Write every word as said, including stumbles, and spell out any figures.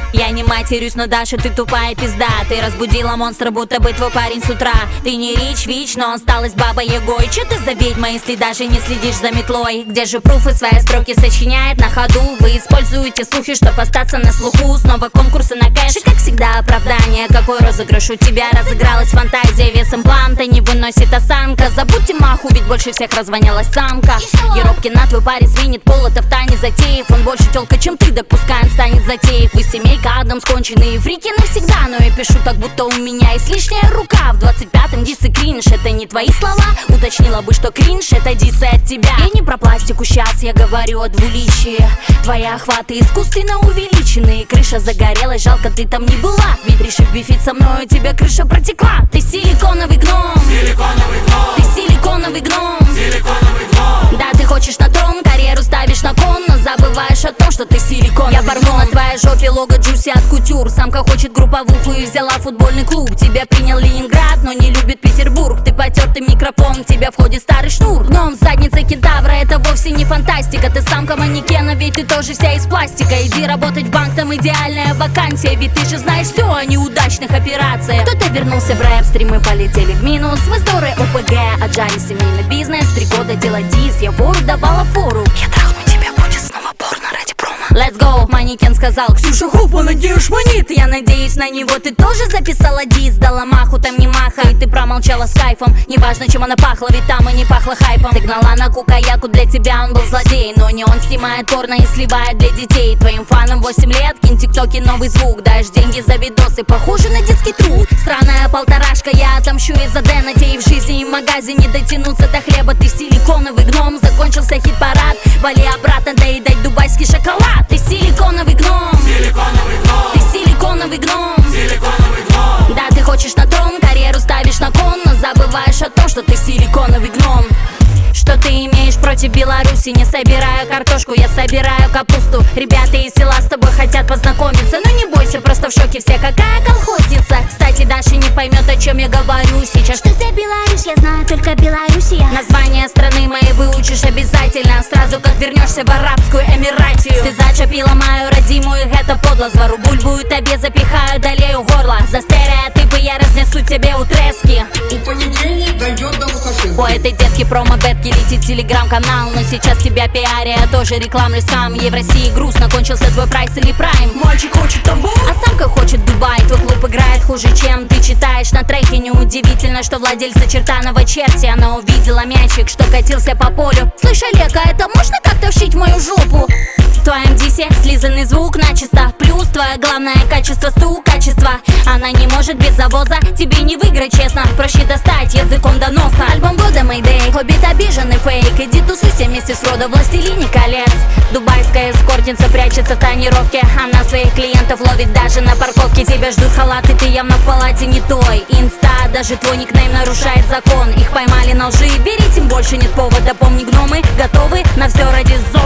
Я не матерюсь, но Даша, ты тупая пизда. Ты разбудила монстра, будто бы твой парень с утра. Ты не Рич Вич, но он стал из Баба Ягой. Че ты за ведьма, если даже не следишь за метлой? Где же пруфы, свои строки сочиняет на ходу? Вы используете слухи, чтобы остаться на слуху. Снова конкурсы на кэш и, как всегда, оправдание. Какой розыгрыш у тебя? Разыгралась фантазия весом планта, не выносит осанка. Забудьте маху, ведь больше всех развонялась самка. Еробки на твой парень свинит полото в тайне затеев. Он больше тёлка, чем ты, да пускай он станет затеев. Вы семейка Адамс, конченые фрики навсегда. Но я пишу так, будто у меня есть лишняя рука. В двадцать пятом дисс и кринж, это не твои слова. Уточнила бы, что кринж, это диссы от тебя. Я не про пластику сейчас, я говорю о двуличии. Твои охваты искусственно увеличены. Крыша загорелась, жалко ты там не была. Ведь решив бифить со мной, у тебя крыша протекла. Ты силиконовый гном, Силиконовый гном, ты силиконовый гном, силиконовый гном. да, ты хочешь на трон, карьеру ставишь на кон, но забываешь о том, что ты силиконовый. Я порву на твоей жопе лого Джуси от кутюр. Самка хочет групповуху и взяла футбольный клуб. Тебя принял Ленинград, но не любит Петербург. Ты потертый микрофон, в тебя входит старый шнур. Гном с задницей кентавра, это вовсе не фантастика. Ты самка манекена, ведь ты тоже вся из пластика. Иди работать в банк, там идеальная вакансия. Ведь ты же знаешь все о неудачных операциях. Кто-то вернулся в рэп, стримы полетели в минус. Мы здоровые ОПГ, отжали семейный бизнес. Три года делать дис, я вору давала фору. Я трахну тебя, будет снова порно ради промо. Let's go, манекен сказал: Ксюша Хоффман, надеешь монит. Я надеюсь, на него ты тоже записала дис. Дала маху, там не маха, и ты промолчала с кайфом. Неважно, чем она пахла, ведь там и не пахло хайпом. Ты гнала на кукаяку, для тебя он был злодей. Но не он снимает порно и сливает для детей. Твоим фанам восемь лет, кинь тиктоке новый звук. Даешь деньги за видосы, похоже на детский труд. Странная полторашка, я отомщу из-за Дэна. Тебе и в жизни, и в магазине дотянуться до хлеба. Ты силиконовый гном, закончился хит-парад. Вали обратно, доедать дубайский шоколад. Ты силиконовый гном, Силиконовый гном, ты силиконовый гном, силиконовый гном. да, ты хочешь на трон, карьеру ставишь на кон, но забываешь о том, что ты силиконовый гном. Что ты имеешь против Беларуси? Не собираю картошку, я собираю капусту. Ребята из села с тобой хотят познакомиться. Но не бойся, просто в шоке все, какая колхозница. Кстати, Даша не поймет, о чем я говорю сейчас. Что за Беларусь? Я знаю только Белоруссия. Название страны моей выучишь обязательно. Сразу как вернешься в арабскую эмиратию. Ты зачепила мою родимую, это подло. Звору бульбу и тебе запихаю, долею горло. За стереотипы я разнесу тебе у трески. И понедельник дойдет до Лукашенко. У этой детки промо-бетки летит телеграм-канал. Но сейчас тебя пиаря, я тоже рекламлю сам. Евросии грустно, кончился твой прайс или прайм. Мальчик хочет Тамбов, А самка хочет Дубай. Твой клуб играет хуже, чем ты читаешь на треке. Неудивительно, что владельца чертаного черти. Она увидела мячик, что катился по полю. Слышь, Олега, это можно как-то вшить в мою жопу? В твоем дисе слизанный звук начисто. Плюс твое главное качество стук, качество. Она не может без завоза, тебе не выиграть, честно. Проще достать языком до носа. Альбом года Мэйдэй, Хоббит обиженный фейк. Иди тусуйся вместе с Фродо, Властелине колец. Дубайская эскортница прячется в тонировке. Она своих клиентов ловит даже на парковке. Тебя ждут халаты, ты явно в палате не той. Инста, даже твой никнейм нарушает закон. Их поймали на лжи, бери, тем больше нет повода. Помни, гномы готовы на все ради зон.